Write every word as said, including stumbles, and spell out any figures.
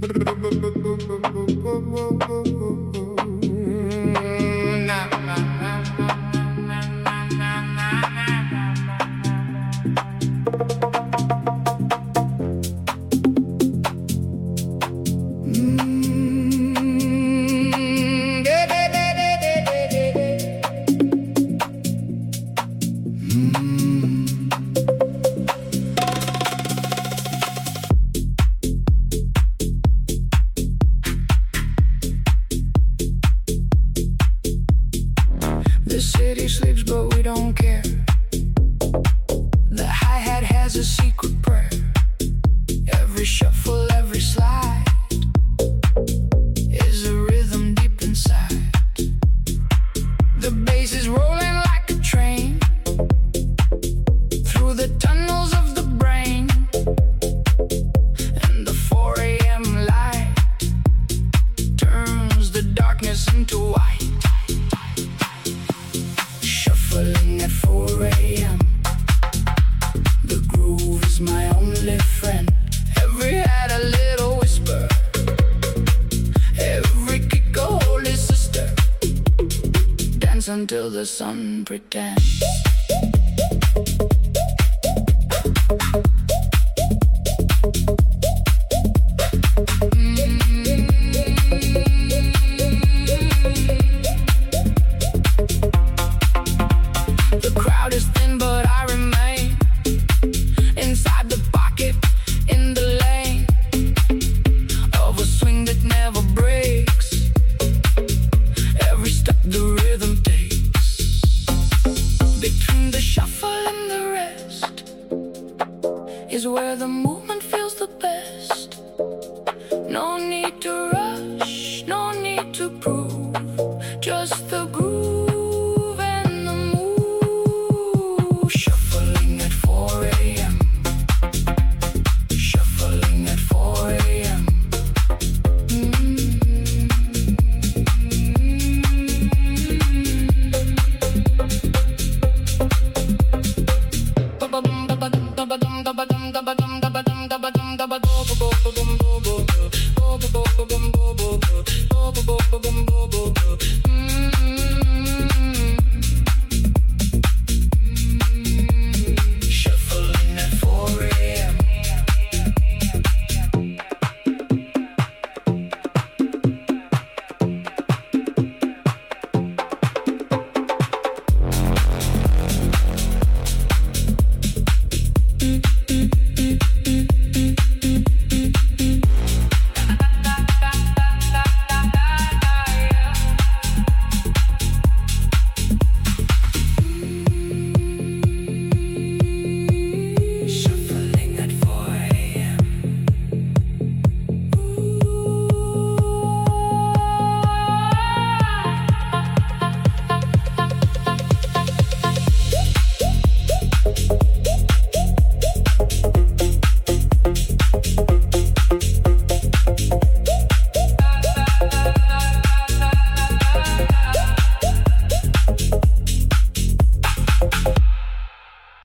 Until the sun pretends. The crowd is thin, but I remain inside the pocket, in the lane of a swing that never breaks. Every step the rhythm takes. Between the shuffle and the rest is where the movement feels the best. No need to rush, no need to prove, just the groove and the move. Shuffling at four a.m. Shuffling at four a.m. Boom, boom, boom, boom, boom, boom, boom, boom, boom, boom, boom, boom, boom, boom, boom, boom, boom,